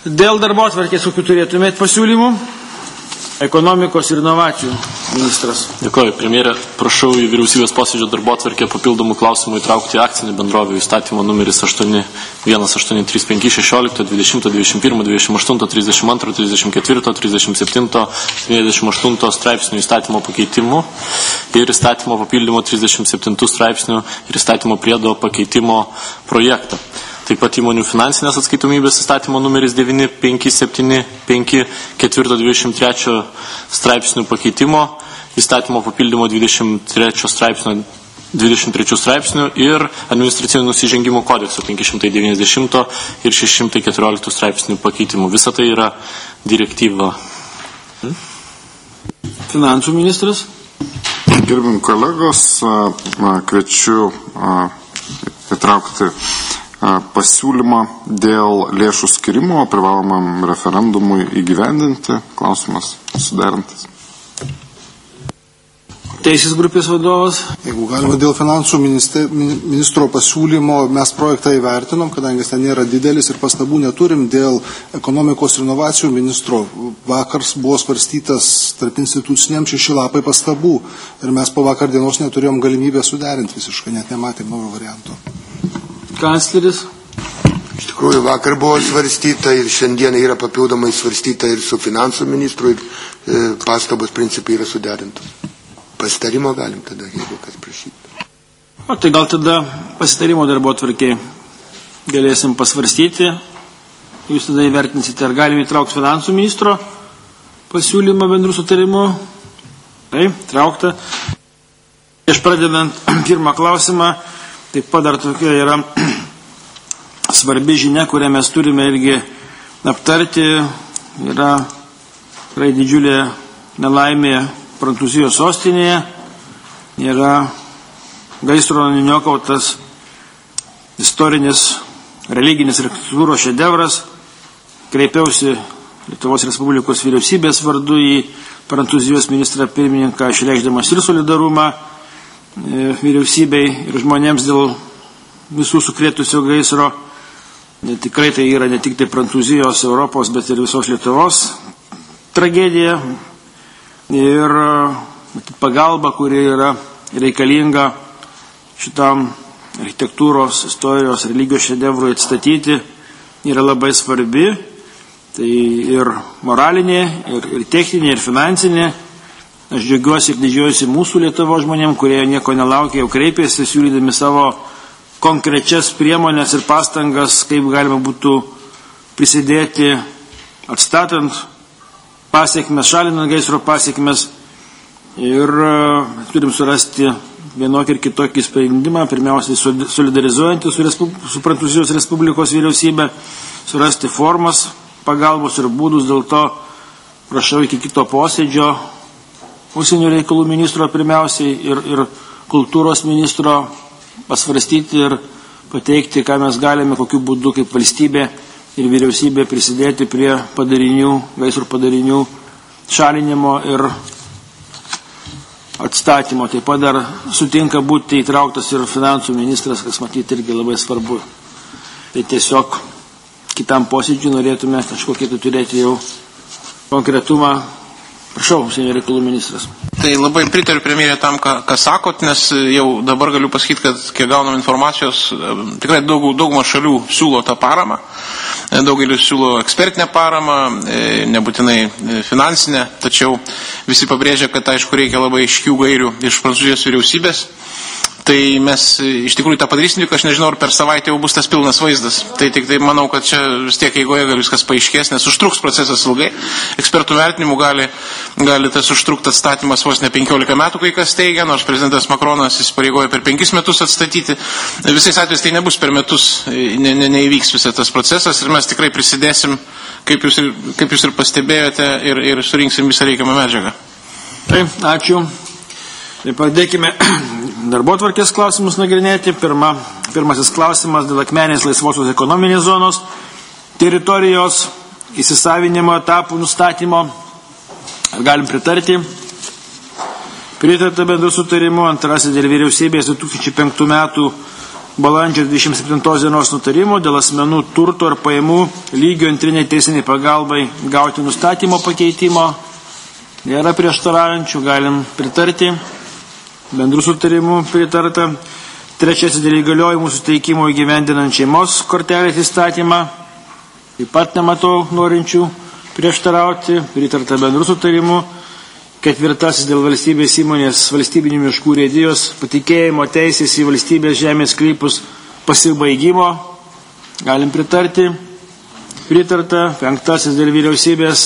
Dėl darbotvarkės, kokių turėtumėt pasiūlymų? Ekonomikos ir inovacijų ministras. Dėkoju, premjerė. Prašau į vyriausybės posėdžio darbotvarkę papildomų klausimų įtraukti akcinį bendrovių įstatymo numeris 8183516, 20, 21, 28, 32, 34, 37, 98 straipsnių įstatymo pakeitimų ir įstatymo papildymo 37 straipsnių ir įstatymo priedo pakeitimo projektą. Taip pat įmonių finansinės atskaitomybės įstatymo numeris 9575 423 straipsnių pakeitimo, įstatymo papildymo 23 straipsnių ir administracinių nusižengimų kodekso 590 ir 614 straipsnių pakeitimų. Visa tai yra direktyva. Finansų ministras. Gerbim kolegos, kviečiu įtraukti pasiūlymą dėl lėšų skirimo privalomam referendumui įgyvendinti. Klausimas suderintas. Teisės grupės vadovas. Jeigu galima, dėl finansų ministro pasiūlymo mes projektą įvertinom, kadangi ten nėra didelis ir pastabų neturim. Dėl ekonomikos ir inovacijų ministro vakar buvo svarstytas tarp instituciniam 6 lapai pastabų ir mes po vakar dienos neturėjom galimybę suderinti visiškai, net nematėm naujo varianto. Kancleris. Iš tikrųjų, vakar buvo svarstyta ir šiandien yra papildomai svarstyta ir su finansų ministru ir pastabos principai yra suderintos. Pasitarimo galim tada, jeigu kas prašytų. O tai gal tada pasitarimo darbotvarkėje galėsim pasvarstyti. Jūs tada įvertinsite, ar galime įtraukti finansų ministro pasiūlymą bendrų sutarimu. Taip, traukta. Prieš pradedant pirmą klausimą, taip pat dar tokia yra svarbi žinia, kurią mes turime irgi aptarti. Yra tikrai didžiulė nelaimė Prancūzijos sostinėje. Yra gaisro nuniokautas istorinis religinis architektūros šedevras. Kreipiausi Lietuvos Respublikos vyriausybės vardu į Prancūzijos ministrą pirmininką, išreikšdamas ir solidarumą vyriausybei ir žmonėms dėl visų sukrėtusio gaisro. Tikrai tai yra ne tik tai Prancūzijos, Europos, bet ir visos Lietuvos tragedija. Ir pagalba, kuri yra reikalinga šitam architektūros, istorijos, religijos šedevrui atstatyti, yra labai svarbi. Tai ir moralinė, ir techninė, ir finansinė. Aš džiaugiuosi ir didžiuosi mūsų Lietuvos žmonėm, kurie nieko nelaukia, jau kreipėsi, siūlydami savo konkrečias priemonės ir pastangas, kaip galima būtų prisidėti atstatant pasiekmes, šalinant gaisro pasiekmes. Ir turim surasti vienokį ir kitokį sprendimą, pirmiausiai solidarizuojantį su Prancūzijos Respublikos vyriausybė, surasti formas pagalbos ir būdus. Dėl to prašau iki kito posėdžio užsienio reikalų ministro pirmiausiai ir kultūros ministro pasvarstyti ir pateikti, ką mes galime, kokiu būdu kaip valstybė ir vyriausybė prisidėti prie gaisro padarinių šalinimo ir atstatymo. Taip pat dar sutinka būti įtrauktas ir finansų ministras, kas matyti irgi labai svarbu. Tai tiesiog kitam posėdžiui norėtume kažkokį turėti jau konkretumą. Prašau, užsienio reikalų ministras. Tai labai pritariu premjerė tam, ką sakot, nes jau dabar galiu pasakyti, kad kiek gaunam informacijos, tikrai dauguma šalių siūlo tą paramą. Daugelis siūlo ekspertinę paramą, nebūtinai finansinę, tačiau visi pabrėžia, kad aišku reikia labai aiškių gairių iš Prancūzijos vyriausybės. Tai mes iš tikrųjų tą padarysim, tik aš nežinau, ar per savaitę jau bus tas pilnas vaizdas. Tai tik tai manau, kad čia vis tiek eigoje gal viskas paaiškės, nes užtruks procesas ilgai. Ekspertų vertinimų gali tas užtrukti atstatymas vos ne 15 metų, kai kas teigia, nors prezidentas Makronas įsipareigoja per 5 metus atstatyti. Visais atvejais tai nebus per metus, neįvyks visas tas procesas ir mes tikrai prisidėsim, kaip jūs ir pastebėjote, ir surinksim visą reikiamą medžiagą. Taip, ačiū. Tai pradėkime darbotvarkės klausimus nagrinėti. Pirmasis klausimas dėl Akmenės laisvosios ekonominės zonos teritorijos įsisavinimo etapų nustatymo. Ar galim pritarti? Pritarta bendru sutarimu. Antrasis dėl vyriausybės 2005 metų balandžio 27 dienos nutarimo dėl asmenų turto ir pajamų lygio antriniai teisiniai pagalbai gauti nustatymo pakeitimo. Nėra prieštaraujančių, galim pritarti. Bendrų sutarimų pritarta. Trečiasis dėl įgaliojimų suteikimo įgyvendinant šeimos kortelės įstatymą. Taip pat nematau norinčių prieštarauti. Pritarta bendrų sutarimų. Ketvirtasis dėl valstybės įmonės valstybinių miškų urėdijos patikėjimo teisės į valstybės žemės sklypus pasibaigimo. Galim pritarti. Pritarta. Penktasis dėl vyriausybės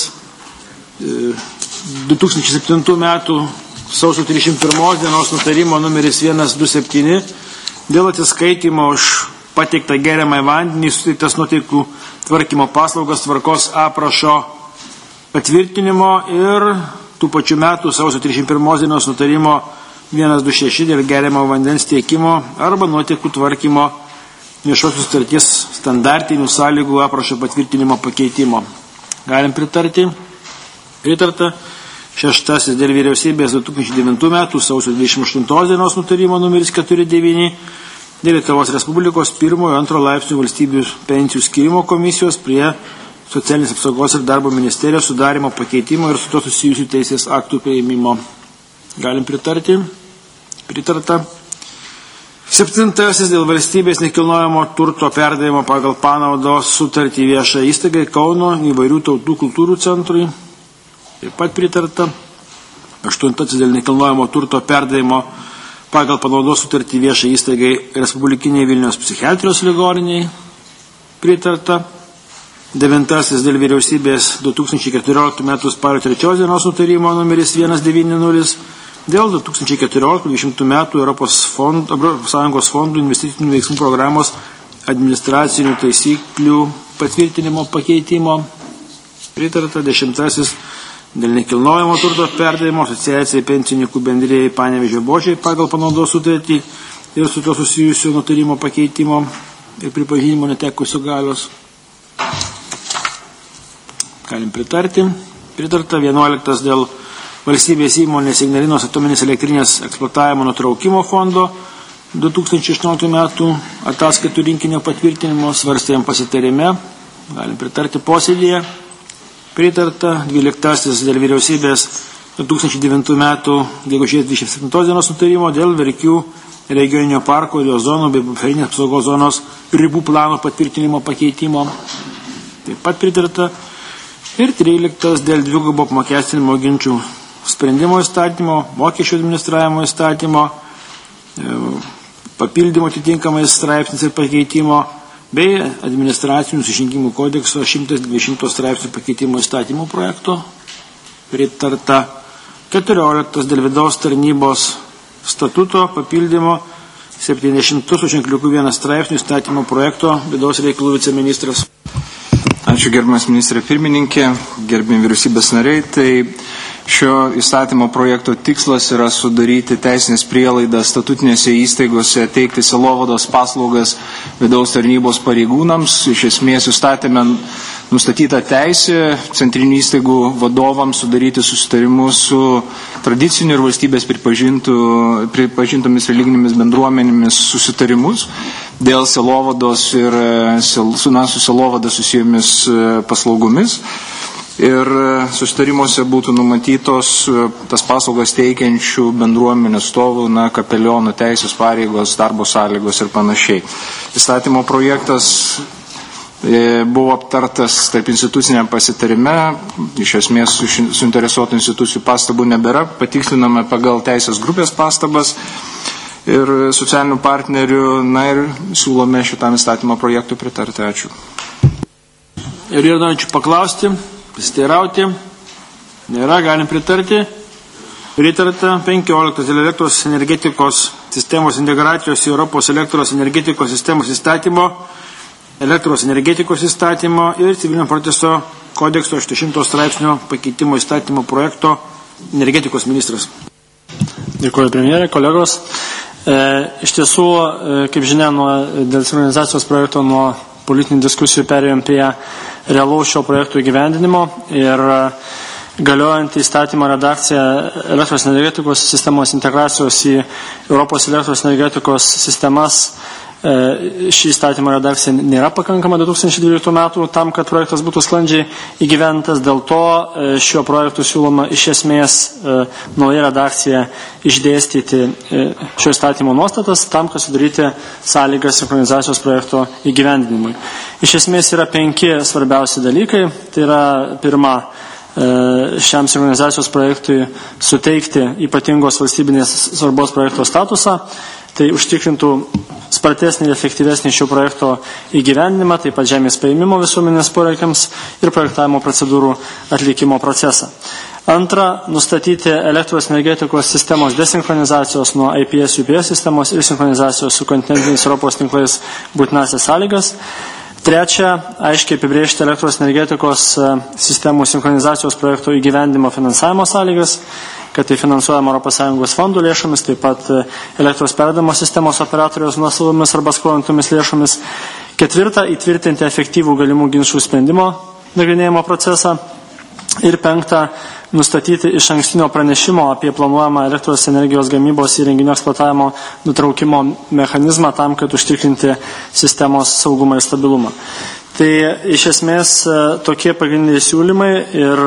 2007 metų sausio 31 dienos nutarimo numeris 127 dėl atsiskaitimo už pateiktą geriamą vandenį suteiktas nuotekų tvarkymo paslaugas tvarkos aprašo patvirtinimo ir tų pačių metų sausio 31 dienos nutarimo 126 dėl geriamo vandens tiekimo arba nuotekų tvarkymo viešosios sutarties standartinių sąlygų aprašo patvirtinimo pakeitimo. Galim pritarti. Pritarta. Šeštasis dėl vyriausybės 2009 metų sausio 28 dienos nutarimo numeris 49 dėl Lietuvos Respublikos 1 ir 2 laipsnių valstybių pensijų skirimo komisijos prie socialinės apsaugos ir darbo ministerijos sudarimo pakeitimo ir su to susijusių teisės aktų priėmimo. Galim pritarti. Pritarta. Septintasis dėl valstybės nekilnojamo turto perdavimo pagal panaudos sutartį viešą įstaigai Kauno įvairių tautų kultūrų centrui. Taip pat pritarta. Aštuntasis dėl nekilnojamo turto perdavimo pagal panaudos sutartį viešai įstaigai Respublikiniai Vilniaus psichiatrijos ligoniniai. Pritarta. Devintasis dėl vyriausybės 2014 m. spalio 3 dienos nutarimo numeris 190 dėl 2014-2020 m. Europos Sąjungos fondų investicinių veiksmų programos administracinių taisyklių patvirtinimo pakeitimo. Pritarta. Dešimtasis dėl nekilnojamo turto perdavimo asociacijai pensininkų bendrėjai Panevėžio Bočiai pagal panaudos sutartį ir su to susijusiu nutarimo pakeitimo ir pripažinimo netekusių galios. Galim pritarti. Pritarta. 11 dėl valstybės įmonės Ignalinos atominės elektrinės eksploatavimo nutraukimo fondo 2018 metų ataskaitų rinkinio patvirtinimo svarstėm pasitarime. Galim pritarti posėdėje. Pritarta. 12 dėl vyriausybės 2009 metų gegužės 27 dienos nutarimo dėl Verkių regioninio parko ir jo zonų bei buferinės apsaugos zonos ribų plano patvirtinimo pakeitimo. Taip pat pritarta. Ir 13 dėl dvigubo apmokestinimo ginčių sprendimo įstatymo, mokesčių administravimo įstatymo, papildymo atitinkamais straipsnis ir pakeitimo bei administracinių nusižengimų kodekso 120 straipsnių pakeitimo įstatymų projekto. Pritarta. 14 dėl vidaus tarnybos statuto papildymo 70 su ženkliuku 1 straipsnių įstatymo projekto vidaus reikalų viceministras. Ačiū gerbiamas ministrė pirmininkė, gerbiami vyriausybės nariai. Tai šio įstatymo projekto tikslas yra sudaryti teisinės prielaidas statutinėse įstaigose teikti sielovados paslaugas vidaus tarnybos pareigūnams. Iš esmės įstatyme nustatyta teisė centrinių įstaigų vadovams sudaryti susitarimus su tradiciniu ir valstybės pripažintomis religinėmis bendruomenėmis susitarimus dėl sielovados ir su sielovada susijomis paslaugomis. Ir susitarimuose būtų numatytos tas paslaugas teikiančių bendruomenių atstovų, kapelionų teisės, pareigos, darbo sąlygos ir panašiai. Įstatymo projektas buvo aptartas tarp instituciniam pasitarime, iš esmės suinteresuotų institucijų pastabų nebėra, patiksliname pagal teisės grupės pastabas ir socialinių partnerių, ir siūlome šitam įstatymo projektui pritarti. Ačiū. Ir norėčiau paklausti, pasiteirauti. Nėra, galim pritarti. Pritarta. 15 dėl elektros energetikos sistemos integracijos į Europos elektros energetikos sistemos įstatymo, elektros energetikos įstatymo ir civilinio proceso kodekso 800 straipsnio pakeitimo įstatymo projekto energetikos ministras. Dėkuoju premjerė, kolegos. Iš tiesų, kaip žinia, dėl sinchronizacijos projekto nuo politinių diskusijų perėjom prie realaus šio projektų įgyvendinimo ir galiojant įstatymo redakciją elektros energetikos sistemos integracijos į Europos elektros energetikos sistemas ši įstatymo redakcija nėra pakankama 2012 metų tam, kad projektas būtų sklandžiai įgyventas. Dėl to šiuo projektu siūloma iš esmės nauja redakcija išdėstyti šio įstatymo nuostatas tam, kad sudaryti sąlygas sinchronizacijos projekto įgyvendinimui. Iš esmės yra 5 svarbiausi dalykai. Tai yra pirma, šiam sinchronizacijos projektui suteikti ypatingos valstybinės svarbos projekto statusą. Tai užtikrintų spartesnį ir efektyvesnį šio projekto įgyvendinimą, taip pat žemės paėmimo visuomenės poreikiams ir projektavimo procedūrų atlikimo procesą. Antra, nustatyti elektros energetikos sistemos desinchronizacijos nuo IPS-UPS sistemos ir sinchronizacijos su kontinentiniais Europos tinklais būtinasias sąlygas. Trečia, aiškiai apibrėžti elektros energetikos sistemų sinchronizacijos projekto įgyvendimo finansavimo sąlygas, kad tai finansuojama ES fondų lėšomis, taip pat elektros perdavimo sistemos operatoriaus nuosavomis arba skolintomis lėšomis. Ketvirta, įtvirtinti efektyvų galimų ginčų sprendimo nagrinėjimo procesą. Ir penkta, nustatyti iš ankstinio pranešimo apie planuojamą elektros energijos gamybos įrenginio eksploatavimo nutraukimo mechanizmą tam, kad užtikrinti sistemos saugumą ir stabilumą. Tai iš esmės tokie pagrindiniai siūlymai ir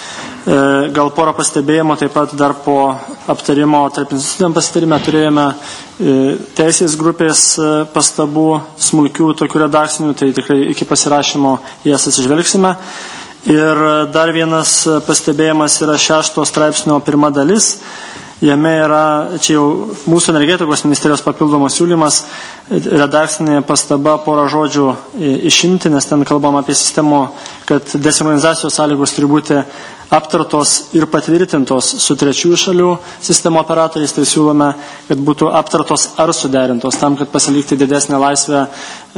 gal porą pastebėjimų, taip pat dar po aptarimo tarp institucijų pasitarime turėjome teisės grupės pastabų smulkių tokių redakcinių, tai tikrai iki pasirašymo jas atsižvelgsime. Ir dar vienas pastebėjimas yra 6 straipsnio 1 dalis. Jame yra, čia jau mūsų energetikos ministerijos papildomas siūlymas, redakcinė pastaba porą žodžių išimti, nes ten kalbam apie sistemų, kad desinchronizacijos sąlygos turi būti aptartos ir patvirtintos su trečiųjų šalių sistemo operatoriais, tai siūlome, kad būtų aptartos ar suderintos, tam, kad pasilikti didesnę laisvę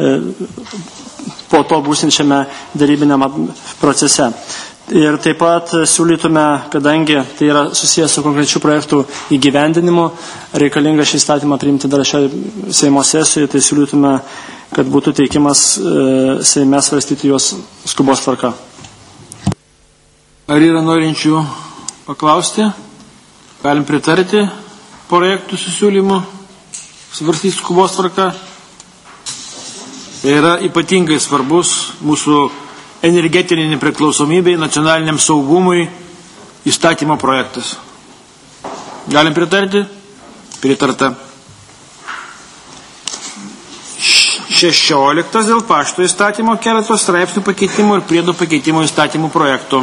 po to būsinčiame darybiniam procese. Ir taip pat siūlytume, kadangi tai yra susijęs su konkrečių projektų įgyvendinimu, reikalinga šį įstatymą priimti dar šioje Seimo sesijoje, tai siūlytume, kad būtų teikimas Seime svarstyti juos skubos tvarka. Ar yra norinčių paklausti? Galim pritarti projektų susiūlymų, svarstyti skubos tvarka. Tai yra ypatingai svarbus mūsų energetinė nepriklausomybė, nacionaliniam saugumui įstatymo projektas. Galim pritarti? Pritarta. 16 dėl pašto įstatymo keletos straipsnių pakeitimų ir priedų pakeitimo įstatymų projektų.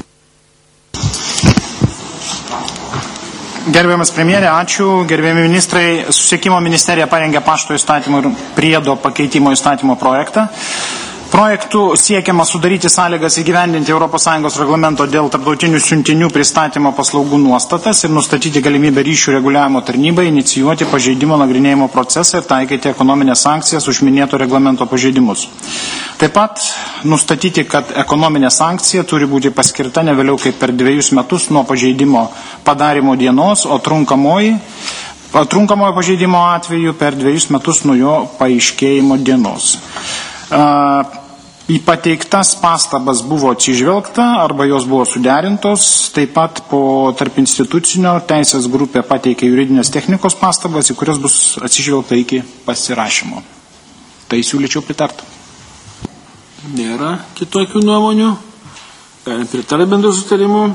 Gerbiamas premjerė, ačiū. Gerbiami ministrai, Susisiekimo ministerija parengė pašto įstatymų ir priedo pakeitimo įstatymo projektą. Projektų siekiama sudaryti sąlygas įgyvendinti ES reglamento dėl tarptautinių siuntinių pristatymo paslaugų nuostatas ir nustatyti galimybę ryšių reguliavimo tarnybai inicijuoti pažeidimo nagrinėjimo procesą ir taikyti ekonominės sankcijas už minėto reglamento pažeidimus. Taip pat nustatyti, kad ekonominė sankcija turi būti paskirta ne vėliau kaip per 2 metus nuo pažeidimo padarimo dienos, o trunkamojo pažeidimo atveju per 2 metus nuo jo paaiškėjimo dienos. Į pateiktas pastabas buvo atsižvelgta arba jos buvo suderintos. Taip pat po tarp institucinio teisės grupė pateikė juridinės technikos pastabas, į kurias bus atsižvelgta iki pasirašymo. Tai siūlyčiau pritarti. Nėra kitokių nuomonių. Galim pritarti bendrų sutarimų.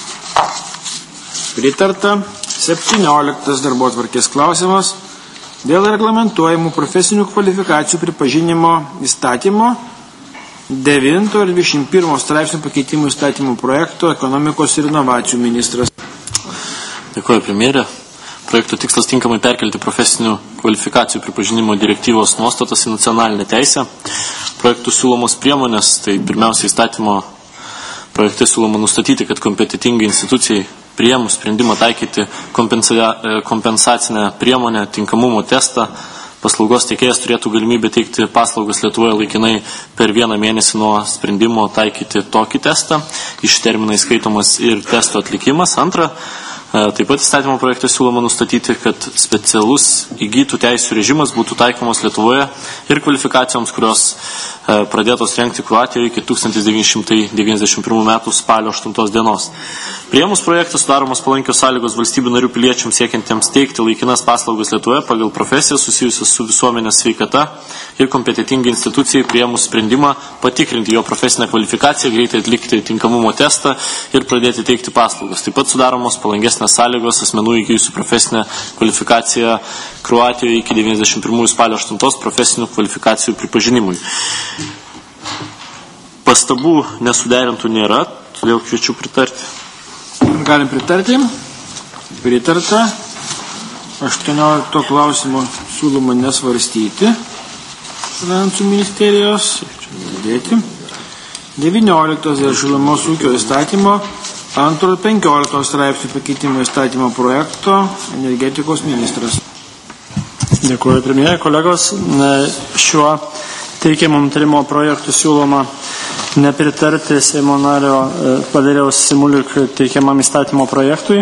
Pritarta. 17 darbotvarkės klausimas dėl reglamentuojamų profesinių kvalifikacijų pripažinimo įstatymo 9 ir 21 straipsnių pakeitimų įstatymų projekto ekonomikos ir inovacijų ministras. Dėkuoju, premjerė. Projekto tikslas tinkamai perkelti profesinių kvalifikacijų pripažinimo direktyvos nuostatas į nacionalinę teisę. Projektų siūlomos priemonės, tai pirmiausia įstatymo projekte siūloma nustatyti, kad kompetitingai institucijai priėmus sprendimą taikyti kompensacinę priemonę, tinkamumo testą, paslaugos teikėjas turėtų galimybę teikti paslaugas Lietuvoje laikinai per 1 mėnesį nuo sprendimo taikyti tokį testą. Iš terminai skaitomas ir testo atlikimas. Antra, Taip pat įstatymo projekte siūloma nustatyti, kad specialus įgytų teisų režimas būtų taikomos Lietuvoje ir kvalifikacijoms, kurios pradėtos rengti Kroatijoje iki 1991 metų spalio 8 dienos. Priėmus projektą sudaromos palankios sąlygos valstybių narių piliečiams siekiantiems teikti laikinas paslaugas Lietuvoje pagal profesiją susijusias su visuomenės sveikata ir kompetitingai institucijai priėmus sprendimą patikrinti jo profesinę kvalifikaciją, greitai atlikti tinkamumo testą ir pradėti teikti paslaugas. Taip pat sudaromos palankesnės sąlygos asmenų įgijusių profesinę kvalifikaciją Kroatijoje iki 91 spalio 8 profesinių kvalifikacijų pripažinimui. Pastabų nesuderintų nėra, todėl kviečiu pritarti. Galim pritarti. Pritarta. 18 klausimo siūloma nesvarstyti Finansų ministerijos. 19 dėl šilumos ūkio įstatymo 2-15 straipsnių pakeitimo įstatymo projekto energetikos ministras. Dėkuoju, premjerė, kolegos. Šiuo teikiamą nutarimo projektų siūloma nepritarti Seimo nario Valerijaus Simulik teikiamam įstatymo projektui.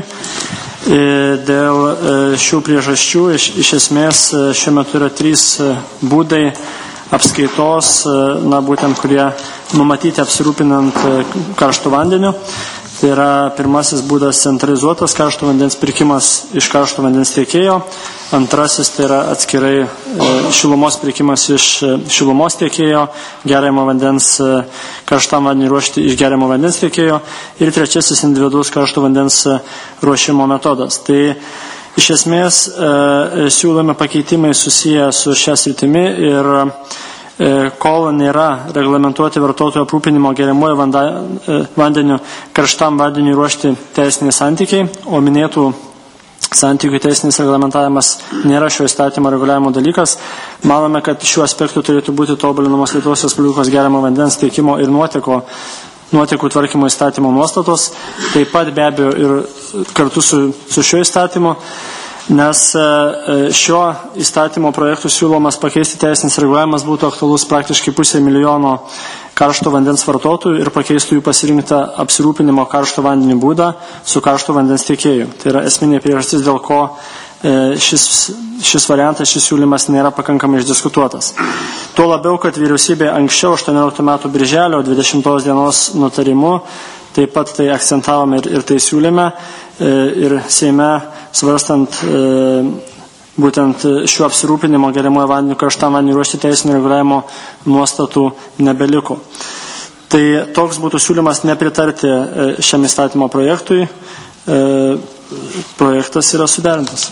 Dėl šių priežasčių iš esmės šiuo metu yra 3 būdai apskaitos, būtent kurie numatyti apsirūpinant karštų vandeniu. Tai yra pirmasis būdas centralizuotas karšto vandens pirkimas iš karšto vandens tiekėjo. Antrasis tai yra atskirai šilumos pirkimas iš šilumos tiekėjo, geriamo vandens karštam vandeniui ruošti iš geriamo vandens tiekėjo. Ir trečiasis individualus karšto vandens ruošimo metodas. Tai iš esmės siūlomi pakeitimai susiję su šia sritimi ir kol nėra reglamentuoti vartotojų aprūpinimo geriamuoju vandeniu karštam vandeniui ruošti teisiniai santykiai, o minėtų santykių teisinis reglamentavimas nėra šio įstatymo reguliavimo dalykas. Manome, kad šiuo aspektu turėtų būti tobulinamos Lietuvos Respublikos geriamo vandens teikimo ir nuotekų tvarkymo įstatymo nuostatos, taip pat be abejo ir kartu su šiuo įstatymu, nes šio įstatymo projektų siūlomas pakeisti teisinis reguliavimas būtų aktualus praktiškai 500 milijono karšto vandens vartotojų ir pakeistų jų pasirinktą apsirūpinimo karšto vandeniu būdą su karšto vandens tiekėju. Tai yra esminė priežastis, dėl ko šis variantas, šis siūlymas nėra pakankamai išdiskutuotas. Tuo labiau, kad vyriausybė anksčiau 18 metų birželio 20 dienos nutarimu taip pat tai akcentavome ir tai siūlėme ir Seime svarstant būtent šiuo apsirūpinimo geriamojo vandeniu karštam vandeniui ruošti teisinio reguliavimo nuostatų nebeliko. Tai toks būtų siūlymas nepritarti šiam įstatymo projektui. Projektas yra suderintas.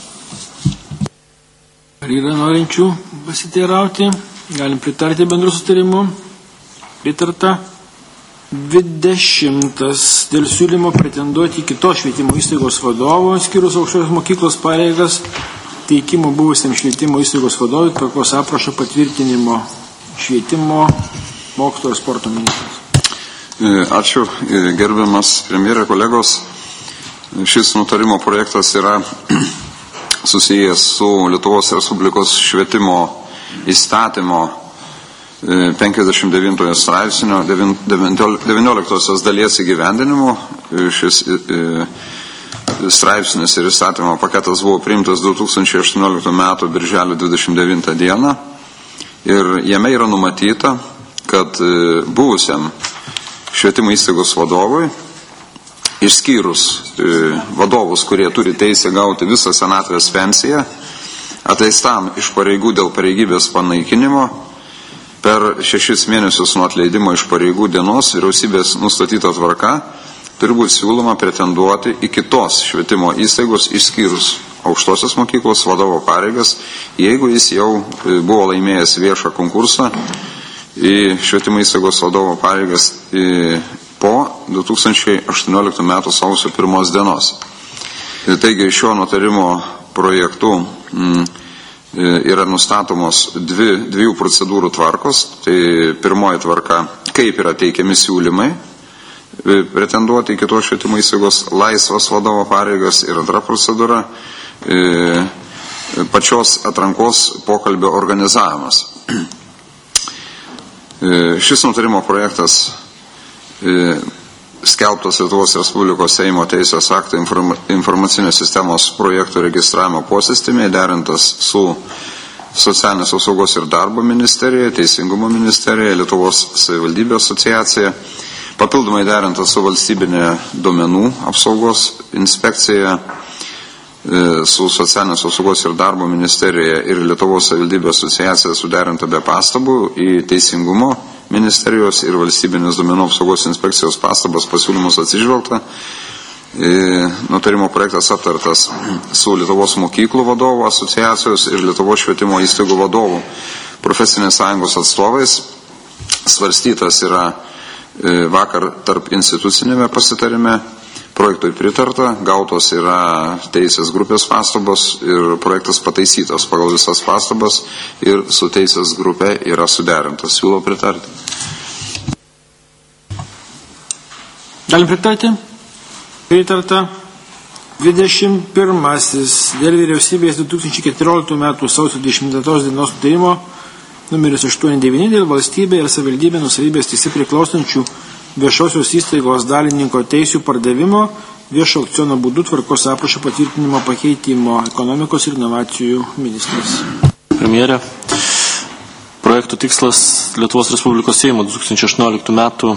Ar yra norinčių pasiteirauti? Galim pritarti bendru sutarimu. Pritarta. 20 dėl siūlymo pretenduoti į kitos švietimo įstaigos vadovo, skyrus aukštosios mokyklos pareigas, teikimo buvusiam švietimo įstaigos vadovui, tvarkos aprašo patvirtinimo švietimo, mokslo ir sporto ministras. Ačiū, gerbiamas premjerė, kolegos. Šis nutarimo projektas yra susijęs su Lietuvos Respublikos švietimo įstatymo 59 straipsnio 19 dalies įgyvendinimu. Šis straipsnis ir įstatymo paketas buvo priimtas 2018 metų birželio 29 dieną ir jame yra numatyta, kad buvusiam švietimo įstaigos vadovui, išskyrus vadovus, kurie turi teisę gauti visą senatvės pensiją, atleistam iš pareigų dėl pareigybės panaikinimo, per 6 mėnesius nuo atleidimo iš pareigų dienos vyriausybės nustatyta tvarka turi būti siūloma pretenduoti į kitos švietimo įstaigos išskyrus aukštosios mokyklos vadovo pareigas, jeigu jis jau buvo laimėjęs viešą konkursą į švietimo įstaigos vadovo pareigas po 2018 metų sausio 1 dienos. Taigi šiuo nutarimo projektu yra nustatomos dviejų procedūrų tvarkos. Tai pirmoji tvarka, kaip yra teikiami siūlymai pretenduoti į kitos švietimo įstaigos laisvas vadovo pareigas, ir antra procedūra pačios atrankos pokalbio organizavimas. Šis nutarimo projektas skelbtas Lietuvos Respublikos Seimo teisės aktų informacinės sistemos projektų registravimo posistemė, derintas su Socialinės apsaugos ir darbo ministerija, Teisingumo ministerija, Lietuvos savivaldybių asociacija, papildomai derintas su valstybinė duomenų apsaugos inspekcija, su Socialinės apsaugos ir darbo ministerija ir Lietuvos savivaldybių asociacija suderinta be pastabų, į Teisingumo ministerijos ir valstybinės duomenų apsaugos inspekcijos pastabas pasiūlymus atsižvelgta. Nutarimo projektas aptartas su Lietuvos mokyklų vadovų asociacijos ir Lietuvos švietimo įstaigų vadovų profesinės sąjungos atstovais. Svarstytas yra vakar tarp institucinėme pasitarime, projektui pritarta, gautos yra teisės grupės pastabos ir projektas pataisytas pagal visas pastabas ir su teisės grupė yra suderintas. Siūlau pritarti. Galim pritarti? Pritarta. 21. Dėl vyriausybės 2014 metų sausio 20 dienos nutarimo numeris 89 dėl valstybė ir savivaldybė nusavybės teise priklausančių viešosios įstaigos dalininko teisių pardavimo viešo aukciono būdu tvarkos aprašo patvirtinimo pakeitimo ekonomikos ir inovacijų ministras. Premjerė, projektų tikslas Lietuvos Respublikos Seimo 2018 metų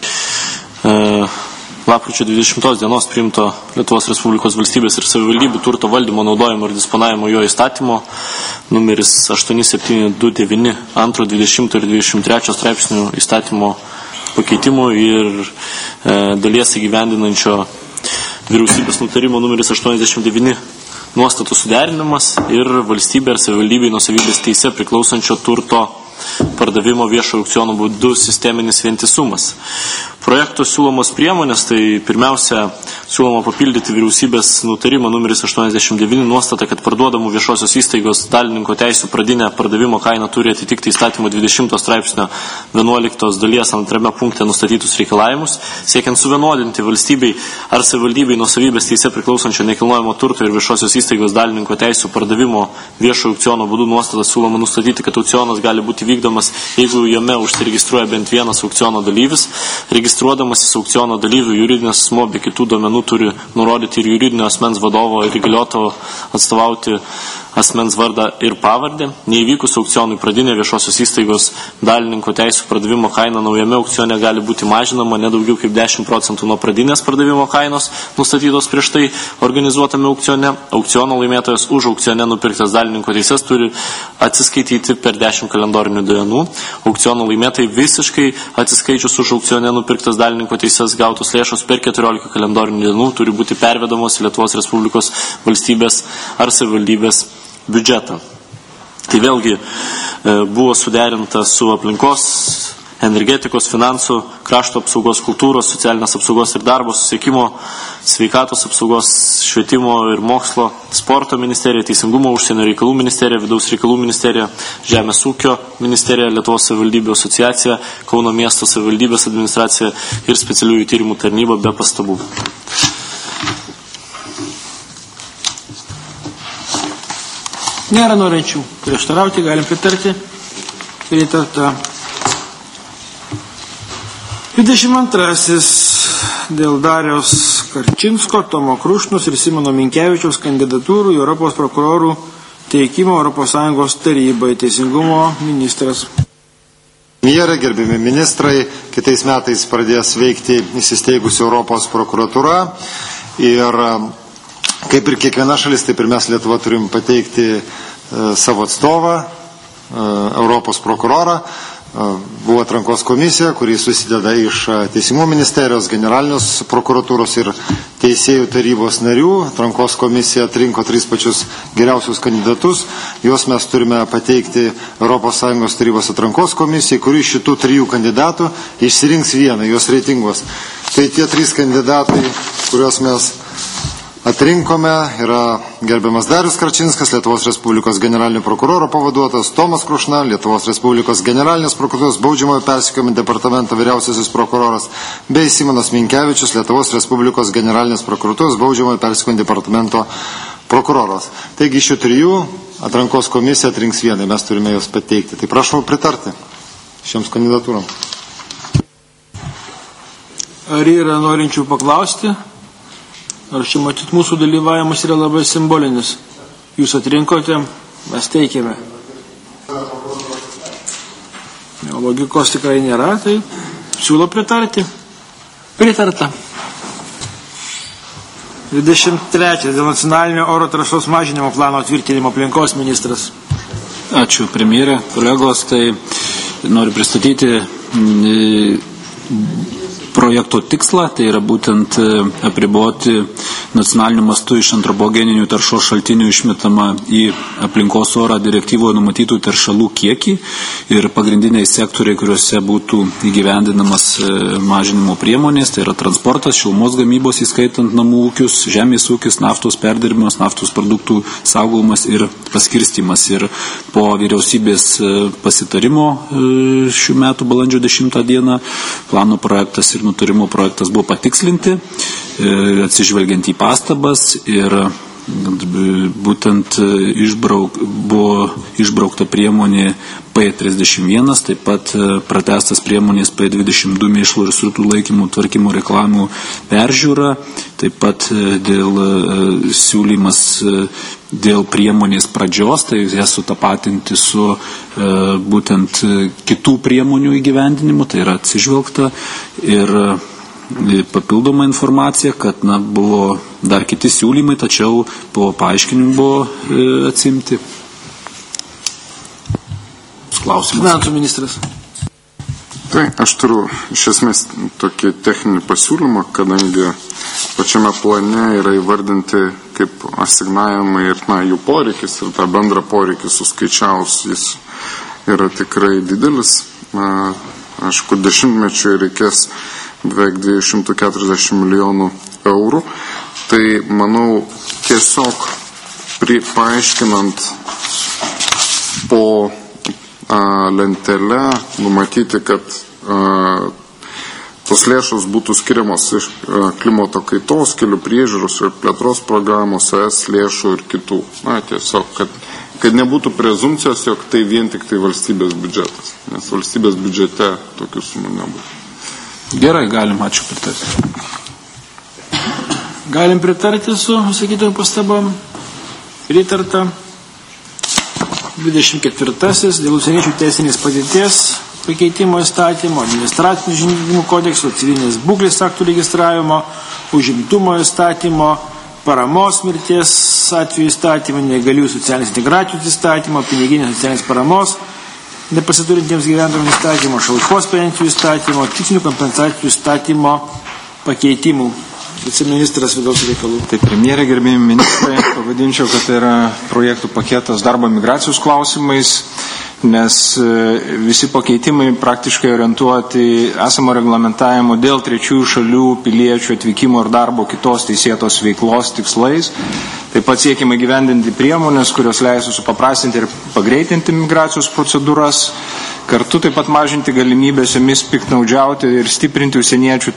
lapkričio 20 dienos priimto Lietuvos Respublikos valstybės ir savivaldybių turto valdymo, naudojimo ir disponavimo jo įstatymo numeris 8729 2, 20 ir 23 straipsnių įstatymo pakeitimų ir dalies įgyvendinančio vyriausybės nutarimo numeris 89 nuostatų suderinimas ir valstybė ir savivaldybei nuosavybės teise priklausančio turto pardavimo viešo aukciono būdu sisteminis vientisumas. Projekto siūlomos priemonės, tai pirmiausia, siūloma papildyti vyriausybės nutarimą numeris 89 nuostata, kad parduodamų viešosios įstaigos dalininko teisių pradinę pardavimo kainą turi atitikti įstatymo 20 straipsnio 11 dalies antrame punkte nustatytus reikalavimus, siekiant suvienodinti valstybei ar savivaldybei nuosavybės teise priklausančio nekilnojamo turto ir viešosios įstaigos dalininko teisių pardavimo viešo aukciono būdu nuostata siūloma nustatyti, kad aukcionas gali būti vykdomas, jeigu jame užsiregistruoja bent vienas aukciono dalyvis. Registruodamasis aukciono dalyvių juridinės asmuo be kitų duomenų turi nurodyti ir juridinio asmens vadovo ir įgalioto atstovauti asmens vardą ir pavardę. Neįvykus aukcionui pradinė viešosios įstaigos dalininko teisų pardavimo kaina naujame aukcione gali būti mažinama ne daugiau kaip 10% nuo pradinės pardavimo kainos nustatytos prieš tai organizuotame aukcione. Aukciono laimėtojas už aukcione nupirktas dalininko teises turi atsiskaityti per 10 kalendorinių dienų. Aukciono laimėtojai visiškai atsiskaičius už aukcione nupirktas dalininko teises gautos lėšos per 14 kalendorinių dienų turi būti pervedamos į Lietuvos Respublikos valstybės ar savivaldybės biudžetą. Tai vėlgi buvo suderinta su aplinkos, energetikos, finansų, krašto apsaugos, kultūros, socialinės apsaugos ir darbo, susisiekimo, sveikatos apsaugos, švietimo ir mokslo, sporto ministerija, teisingumo, užsienio reikalų ministerija, vidaus reikalų ministerija, žemės ūkio ministerija, Lietuvos savivaldybių asociacija, Kauno miesto savivaldybės administracija ir specialiųjų tyrimų tarnyba be pastabų. Nėra norinčių prieštarauti, galim pritarti. Pritarta. 22. Dėl Dariaus Karčinsko, Tomo Krušnos ir Simono Minkevičiaus kandidatūrų į Europos prokurorų teikimo ES tarybai. Teisingumo ministras. Premjere, gerbimi ministrai, kitais metais pradės veikti įsisteigusi Europos prokuratūra ir kaip ir kiekviena šalis, taip ir mes Lietuva turim pateikti savo atstovą, Europos prokurorą. Buvo atrankos komisija, kuri susideda iš Teisingumo ministerijos, generalinės prokuratūros ir teisėjų tarybos narių. Atrankos komisija atrinko 3 pačius geriausius kandidatus. Juos mes turime pateikti ES tarybos atrankos komisijai, kuri iš šitų 3 kandidatų išsirinks vieną, jos reitinguos. Tai tie 3 kandidatai, kuriuos mes atrinkome, yra gerbiamas Darius Karčinskas, Lietuvos Respublikos generalinio prokuroro pavaduotojas, Tomas Krušna, Lietuvos Respublikos generalinės prokuratūros baudžiamojo persekiojimo departamento vyriausiasis prokuroras, bei Simonas Minkevičius, Lietuvos Respublikos generalinės prokuratūros baudžiamojo persekiojimo departamento prokuroras. Taigi šių 3 atrankos komisija atrinks vieną, mes turime jos pateikti. Tai prašau pritarti šiems kandidatūrom. Ar yra norinčių paklausti? Ar čia matyt mūsų dalyvavimas yra labai simbolinis? Jūs atrinkote, mes teikėme. Logikos tikrai nėra, tai siūlo pritarti. Pritarta. 23. Dėl nacionalinio oro taršos mažinimo plano tvirtinimo aplinkos ministras. Ačiū, premjerė, kolegos. Tai noriu pristatyti projekto tikslą, tai yra būtent apriboti nacionaliniu mastu iš antropogeninių taršos šaltinių išmetamą į aplinkos orą direktyvoje numatytų teršalų kiekį ir pagrindiniai sektoriai, kuriuose būtų įgyvendinamas mažinimo priemonės, tai yra transportas, šilumos gamybos įskaitant namų ūkius, žemės ūkis, naftos perdirbimas, naftos produktų saugojimas ir paskirstimas. Ir po vyriausybės pasitarimo šių metų balandžio 10 dieną plano projektas ir nutarimo projektas buvo patikslinti, atsižvelgiant į pastabas ir būtent buvo išbraukta priemonė P31, taip pat pratęstas priemonės P22 mėšlo ir srutų laikymų tvarkymo reklamų peržiūra, taip pat dėl siūlymas dėl priemonės pradžios, tai jas sutapatinti su būtent kitų priemonių įgyvendinimu, tai yra atsižvelgta ir papildoma informacija, kad buvo dar kiti siūlymai, tačiau po paaiškinimų buvo atsimti. Klausimas. Finansų ministras. Tai aš turiu iš esmės tokį techninį pasiūlymą, kadangi pačiame plane yra įvardinti kaip asignavimai ir jų poreikis ir tą bendrą poreikį suskaičiaus, jis yra tikrai didelis. Aišku, 10-mečiui reikės beveik 240 milijonų eurų. Tai, manau, tiesiog paaiškinant po lentelę, numatyti, kad tos lėšos būtų skiriamos iš klimato kaitos, kelių priežiūros ir plėtros programos, ES lėšų ir kitų. Tiesiog, kad nebūtų prezumcijos, jog tai vien tik tai valstybės biudžetas, nes valstybės biudžete tokių sumų nebūtų. Gerai, galim, ačiū pritarti. Galim pritarti su sakytojų pastabom. Pritarta. 24. Dėl užsieniečių teisinės padėties pakeitimo įstatymo, administracinių žinių kodekso, civilinės būklės aktų registravimo, užimtumo įstatymo, paramos mirties atveju įstatymo, neįgaliųjų socialinės integracijos įstatymo, piniginės socialinės paramos, nepasiturintiems gyventojams įstatymo, šalpos pensijų įstatymo, tikslinių kompensacijų įstatymo pakeitimų. Viceministras vidaus reikalų. Tai premjerė, gerbėjami ministrai, pavadinčiau, kad tai yra projektų paketas darbo migracijos klausimais, nes visi pakeitimai praktiškai orientuoti esamo reglamentavimo dėl trečiųjų šalių piliečių atvykimo ir darbo kitos teisėtos veiklos tikslais. Taip pat siekime gyvendinti priemonės, kurios leisų supaprastinti ir pagreitinti migracijos procedūras, kartu taip pat mažinti galimybės jomis piktnaudžiauti ir stiprinti užsieniečių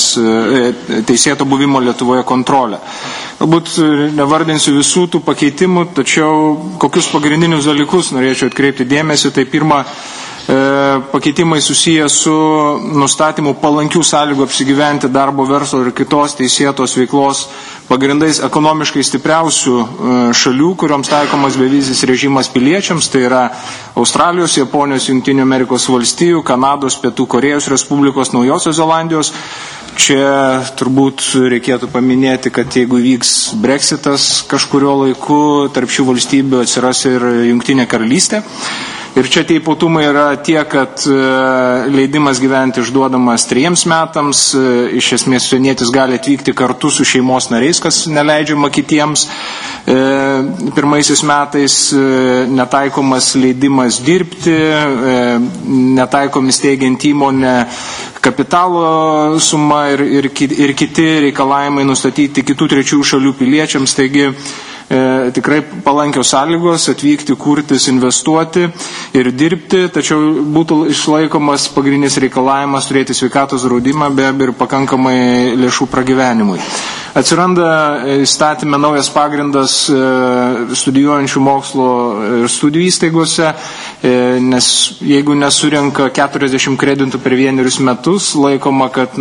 teisėto buvimo Lietuvoje kontrolę. Galbūt nevardinsiu visų tų pakeitimų, tačiau kokius pagrindinius dalykus norėčiau atkreipti dėmesį. Tai pirma, pakeitimai susiję su nustatymu palankių sąlygų apsigyventi darbo, verslo ir kitos teisėtos veiklos pagrindais ekonomiškai stipriausių šalių, kurioms taikomas bevizis režimas piliečiams, tai yra Australijos, Japonijos, Jungtinių Amerikos valstijų, Kanados, Pietų Korėjos Respublikos, Naujosios Zelandijos. Čia turbūt reikėtų paminėti, kad jeigu vyks Brexitas kažkurio laiku, tarp šių valstybių atsiras ir Jungtinė karalystė. Ir čia tie ypatumai yra tie, kad leidimas gyventi išduodamas 3 metams, iš esmės užsienietis gali atvykti kartu su šeimos nariais, kas neleidžiama kitiems. Pirmaisiais metais netaikomas leidimas dirbti, netaikomi steigiant įmonę kapitalo suma ir kiti reikalavimai nustatyti kitų trečiųjų šalių piliečiams. Taigi tikrai palankios sąlygos atvykti, kurtis, investuoti ir dirbti, tačiau būtų išlaikomas pagrindinis reikalavimas turėti sveikatos draudimą, be abejo ir pakankamai lėšų pragyvenimui. Atsiranda įstatymė naujas pagrindas studijuojančių mokslo ir studijų įstaigose, nes jeigu nesurenka 40 kreditų per 1 metus, laikoma, kad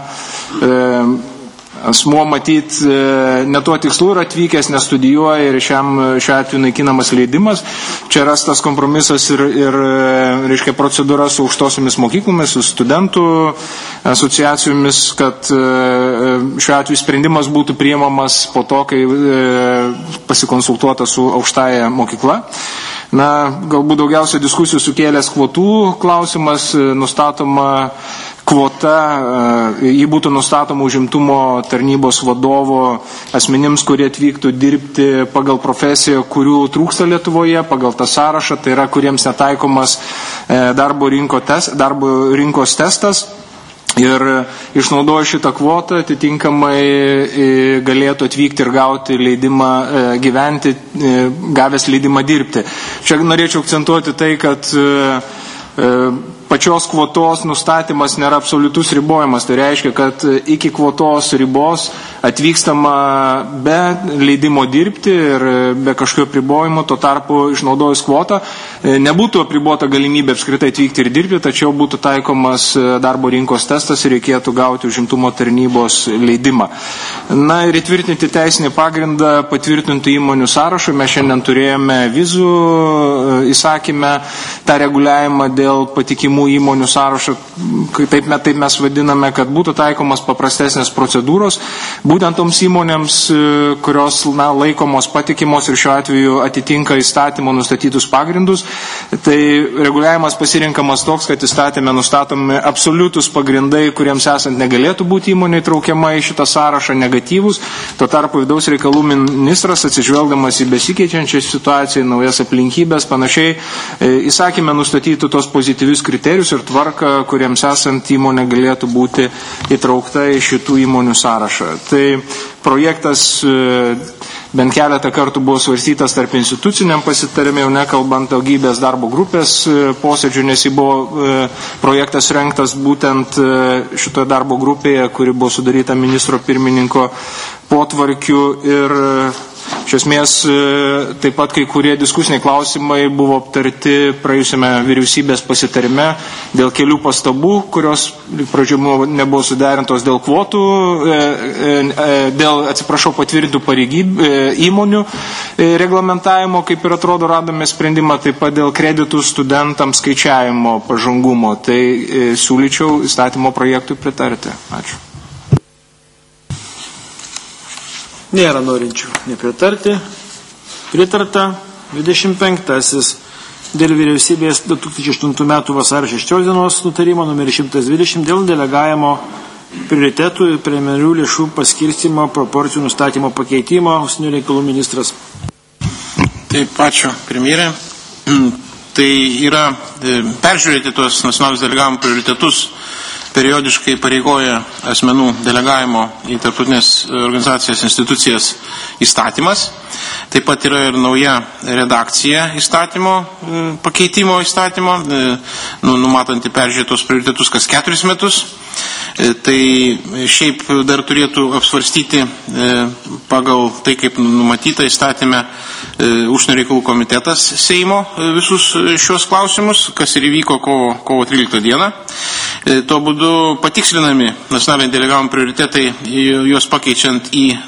asmuo matyt ne tuo tikslu yra atvykęs, nestudijuoja ir šiuo atveju naikinamas leidimas. Čia rastas kompromisas ir reiškia procedūra su aukštosiomis mokyklomis, su studentų asociacijomis, kad šiuo atveju sprendimas būtų priimamas po to, kai pasikonsultuota su aukštąja mokykla. Galbūt daugiausia diskusijų sukėlęs kvotų klausimas, nustatoma kvota, jį būtų nustatoma užimtumo tarnybos vadovo asmenims, kurie atvyktų dirbti pagal profesiją, kurių trūksta Lietuvoje, pagal tą sąrašą, tai yra, kuriems netaikomas darbo rinkos testas. Ir išnaudoja šitą kvotą, atitinkamai galėtų atvykti ir gauti leidimą gyventi, gavęs leidimą dirbti. Čia norėčiau akcentuoti tai, kad pačios kvotos nustatymas nėra absoliutus ribojimas. Tai reiškia, kad iki kvotos ribos atvykstama be leidimo dirbti ir be kažkokio apribojimo, tuo tarpu išnaudojus kvotą nebūtų apribota galimybė apskritai atvykti ir dirbti, tačiau būtų taikomas darbo rinkos testas ir reikėtų gauti užimtumo tarnybos leidimą. Ir įtvirtinti teisinį pagrindą patvirtintų įmonių sąrašą. Mes šiandien turėjome vizų įsakyme tą reguliavimą dėl patikimų įmonių sąrašą, taip mes vadiname, kad būtų taikomas paprastesnės procedūros, būtent toms įmonėms, kurios laikomos patikimos ir šiuo atveju atitinka įstatymo nustatytus pagrindus. Tai reguliavimas pasirinkamas toks, kad įstatymė nustatomi absoliutus pagrindai, kuriems esant negalėtų būti įmonė įtraukiama į šitą sąrašą, negatyvus. Tuo tarpu vidaus reikalų ministras, atsižvelgdamas į besikeičiančią situaciją, naujas aplinkybės, panašiai, įsakymė nustatytų tos pozityvius kriterijus ir tvarką, kuriems esant įmonė galėtų būti įtraukta į šitų įmonių sąrašą. Tai projektas bent keletą kartų buvo svarstytas tarp instituciniam pasitarime, jau nekalbant daugybės darbo grupės posėdžių, nes buvo projektas rengtas būtent šitoje darbo grupėje, kuri buvo sudaryta ministro pirmininko potvarkiu ir iš esmės taip pat kai kurie diskusiniai klausimai buvo aptarti praėjusiame vyriausybės pasitarime dėl kelių pastabų, kurios pradžioje nebuvo suderintos dėl kvotų, patvirtintų įmonių reglamentavimo, kaip ir atrodo radome sprendimą, taip pat dėl kreditų studentams skaičiavimo pažangumo. Tai siūlyčiau įstatymo projektui pritarti. Ačiū. Nėra norinčių nepritarti. Pritarta 25. Dėl vyriausybės 2008 metų vasario 6 dienos nutarimo numeris 120 dėl delegavimo prioritetų ir preliminarių lėšų paskirstymo proporcijų nustatymo pakeitimo, užsienio reikalų ministras. Taip, ačiū, premjerė. Tai yra peržiūrėti tuos nacionalinius delegavimo prioritetus periodiškai pareigoja asmenų delegavimo į tarptautinės organizacijas, institucijas įstatymas. Taip pat yra ir nauja redakcija įstatymo, pakeitimo įstatymo, numatanti peržiūrėtos prioritetus kas 4 metus. Tai šiaip dar turėtų apsvarstyti pagal tai, kaip numatyta įstatyme užsienio reikalų komitetas Seimo visus šios klausimus, kas ir įvyko kovo 13 dieną. Tuo būdu patikslinami nacionaliniai delegavimo prioritetai, juos pakeičiant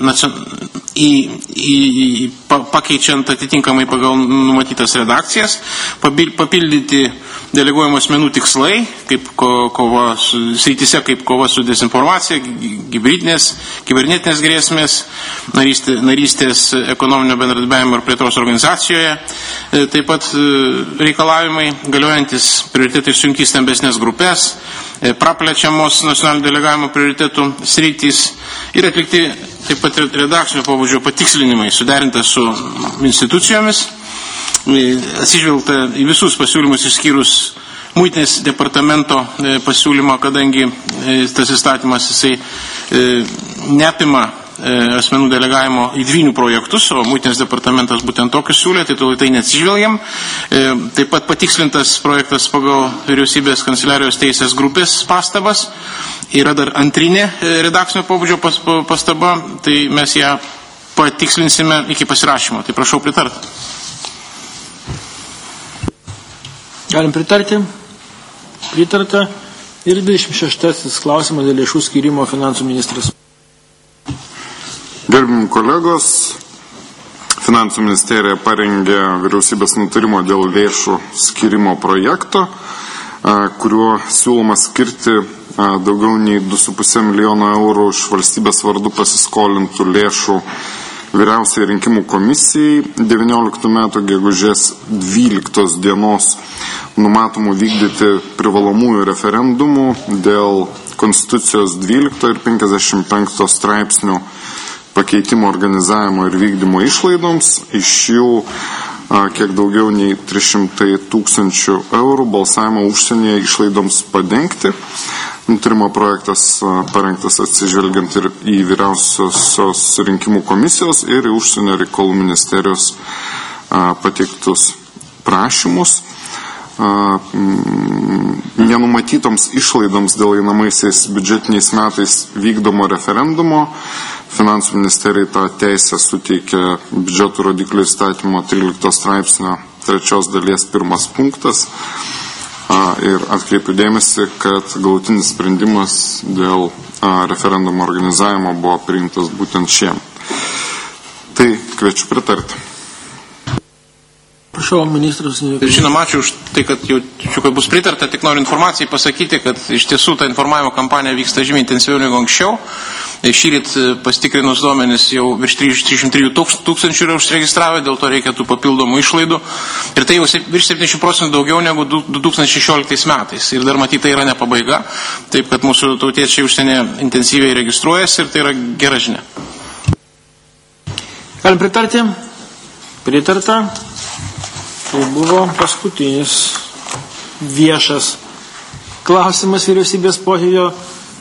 pakeičiant atitinkamai pagal numatytas redakcijas, papildyti deleguojamų asmenų tikslai, kaip srityse kaip kova su dezinformacija, kibernetinės grėsmės, narystės ekonominio bendradarbiavimo ir plėtros organizacijoje, taip pat reikalavimai galiojantis prioritetai sujungti stambesnės grupės, praplečiamos nacionalinio delegavimo prioritetų sritys ir atlikti taip pat redakcinio pobūdžio patikslinimai suderinta su institucijomis, atsižvelgta į visus pasiūlymus išskyrus muitinės departamento pasiūlymą, kadangi tas įstatymas jisai neapima asmenų delegavimo į dvynių projektus, o muitinės departamentas būtent tokius siūlė, tai neatsižvelgiam. Taip pat patikslintas projektas pagal vyriausybės kanceliarijos teisės grupės pastabas yra dar antrinė redakcinio pobūdžio pastaba, tai mes ją patikslinsime iki pasirašymo. Tai prašau pritarti. Galim pritarti. Pritarta. Ir 26 klausimas dėl lėšų skyrimo finansų ministras. Gerbimi kolegos, Finansų ministerija parengė vyriausybės nutarimo dėl lėšų skirimo projekto, kuriuo siūloma skirti daugiau nei 2,5 milijono eurų iš valstybės vardu pasiskolintų lėšų Vyriausiai rinkimų komisijai 19 metų gegužės 12 dienos numatomų vykdyti privalomųjų referendumų dėl Konstitucijos 12 ir 55 straipsnių pakeitimo organizavimo ir vykdymo išlaidoms. Iš jų kiek daugiau nei 300 000 eurų balsavimo užsienyje išlaidoms padengti. Nutarimo projektas parengtas atsižvelgiant ir į Vyriausiosios rinkimų komisijos ir į Užsienio reikalų ministerijos pateiktus prašymus. Nenumatytoms išlaidoms dėl einamaisiais biudžetiniais metais vykdomo referendumo Finansų ministerijai tą teisę suteikia biudžeto rodiklių įstatymo 13 straipsnio 3 dalies 1 punktas. Ir atkreipiu dėmesį, kad galutinis sprendimas dėl referendumo organizavimo buvo priimtas būtent šiem. Tai kviečiu pritarti. Prašau, ministras. Žinoma, ačiū už tai, kad bus pritarta, tik noriu informacijai pasakyti, kad iš tiesų ta informavimo kampanija vyksta žymiai intensyviau negu anksčiau. Šįryt pasitikrinus duomenis jau virš 303 000 yra užsiregistravę, dėl to reikia tų papildomų išlaidų. Ir tai jau virš 70% daugiau negu 2016 metais. Ir dar matyt, tai yra ne pabaiga. Taip, kad mūsų tautiečiai užsienyje intensyviai registruojasi ir tai yra gera žinia. Galim pritarti? Pritarta. Tai buvo paskutinis viešas klausimas vyriausybės posėdžio